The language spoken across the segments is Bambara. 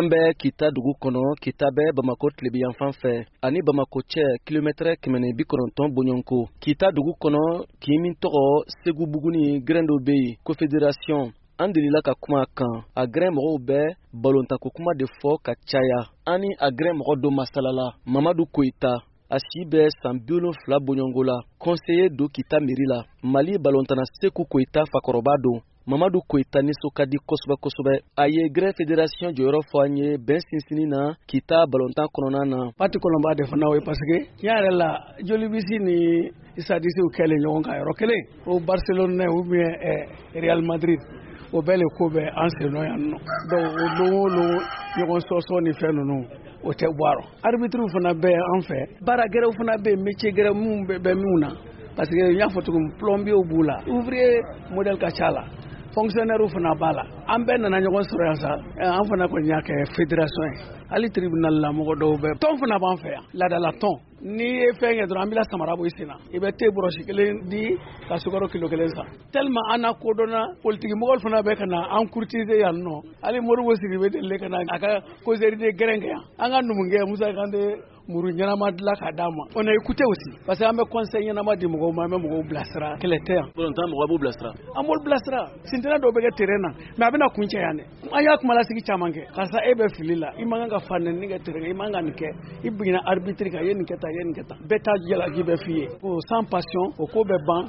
an bɛ Kita dugu kɔnɔ. Kita bɛ Bamako tilebiyanfan fɛ ani Bamako cɛ kilomètre 190 bɔɲɔnko. Kita dugu kɔnɔ kin min tɔgɔ Segu Buguni grain dɔ bɛ yen Confédération. An delila ka kuma kan a grain mɔgɔw bɛ balontanko kuma de fɔ ka caya. Ani a grain mɔgɔ dɔ masalala Mamadu Koyita. A si bɛ san 72 bɔɲɔnko la. Conseiller do Kita mairie la. Mali balontana Seku Koyita fakɔrɔba don. Mamadu Koyita nisɔn ka di kosɛbɛ. A ye Grain Fédération jɔyɔrɔ fɔ an ye bɛn sinsinni na Kita balontan kɔnɔna na. Parti kɔnɔ b'a defana o ye parce que tiɲɛ yɛrɛ la Joli Bisi ni Issa Disiw kɛlen ɲɔgɔn kan yɔrɔ kelen. O Barcelone ou bien Real Madrid. O bɛɛ le ko bɛ an sen nɔ yan nɔ. Donc o don o don ɲɔgɔn sɔsɔ ni fɛn ninnu o tɛ bɔ. Arbitre fana bɛ an fɛ. Baara gɛrɛw fana bɛ yen métier gɛrɛ mun bɛ mun na. Parce que n y'a fɔ cogo min plombier b'u la. Ouvrier modèle ka ca la. Fonctionnaire fana b'a la. An bɛɛ nana ɲɔgɔn sɔrɔ yan sa. An fana kɔni y'a kɛ fédération ye. Hali tribunal la mɔgɔ dɔw bɛ. Tɔn fana b'an fɛ yan. Laadala tɔn. N'i ye fɛn kɛ dɔrɔn an bɛna samara bɔ i sen na. I bɛ thé brosse kelen di ka sukaro kilo 1 san. Tellement an na kodɔnna politique mɔgɔw fana bɛ ka na an courtiser yan nɔ. Hali Modibo Sidibé deli ka na a ka causerie de grain kɛ yan. An ka numukɛ Musa Kante muru ɲɛnama dilan k'a d'a ma. On a écouté aussi parce que an bɛ conseil ɲɛnama di mɔgɔw ma an bɛ mɔgɔw bilasira kɛlɛ tɛ yan. Balontan mɔgɔw b'u bilasira. An b'olu bilasira. Sintina dɔw bɛ kɛ terrain na mais a bɛna kun cɛ yan dɛ. An y'a kumalasigi caman kɛ. Karisa e bɛ fili la i man kan ka fanɛni kɛ terrain i man kan ka nin kɛ i bugina arbitre kan i ye nin kɛ tan i ye nin kɛ tan. Bɛɛ ta jalaki bɛ f'i ye. O sans passion o ko bɛ ban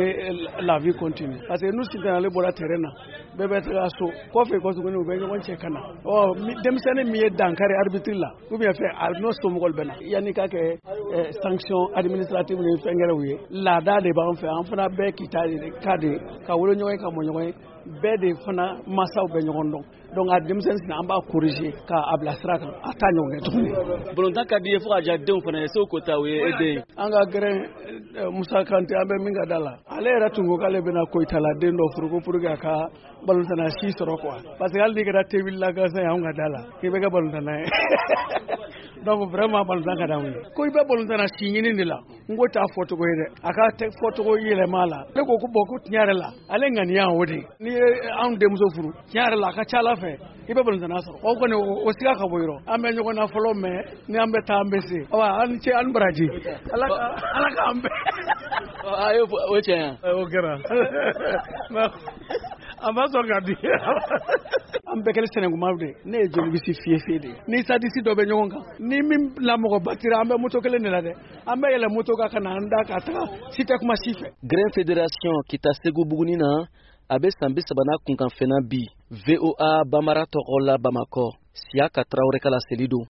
la vie continue parce que nous sintinalen bɔra terrain na bɛɛ bɛ taga so kɔfɛ kɔsuguni u bɛ ɲɔgɔn cɛ ka na denmisɛnnin min ye dankari arbitre la ou bien fɛ a n'o somɔgɔw bɛ na yanni ka kɛ sanction administrative ni fɛngɛrɛw ye laada de b'an fɛ an fana bɛɛ kita de ka de ka wolo ɲɔgɔn ye ka mɔ ɲɔgɔn ye bɛɛ de fana masaw bɛ ɲɔgɔn dɔn donc a denmisɛnnin sin an b'a corriger k'a bila sira kan a t'a ɲɔgɔn kɛ tuguni. Balontan ka di ye fo ka diya denw fana ye Seku Koyita o ye e den ye. An ka grain Musa Kante an bɛ min ka da la ale yɛrɛ tun ko k'ale bɛna Koyita la den dɔ furu ko pour que a ka balontana si sɔrɔ quoi parce que hali n'i kɛra tebili gansan ye anw ka da la k'i bɛ kɛ balontana ye donc vraiment balontana ka d'anw ye ko i bɛ balontana si ɲini de la n ko t'a fɔcogo ye dɛ a ka fɔcogo yɛlɛma la ne ko bon ko tiɲɛ yɛrɛ la ale ŋaniya o de n'i ye anw denmuso furu tiɲɛ yɛrɛ la a ka ca Ala fɛ i bɛ balontana sɔrɔ o kɔni o siga ka bɔ yɔrɔ an bɛ ɲɔgɔn na fɔlɔ mais ni an bɛ taa an bɛ se an ni ce an baraji Ala k'an bɛn. O ye tiɲɛ ye. O kɛra a ma sɔn ka di an bɛɛ kɛlen Sɛnɛkumaw de ne ye Joli Bisi fiye de ni Issa Disi dɔ bɛ ɲɔgɔn kan ni min lamɔgɔ batira an bɛ moto kelen de la dɛ an bɛ yɛlɛ moto kan ka na an da ka taga si tɛ kuma si fɛ. Grain Fédération Kita Segu Buguni na a bɛ san 30 kunkanfɛnna bi VOA Bambara tɔgɔ la Bamakɔ Siaka Traoré ka laseli don.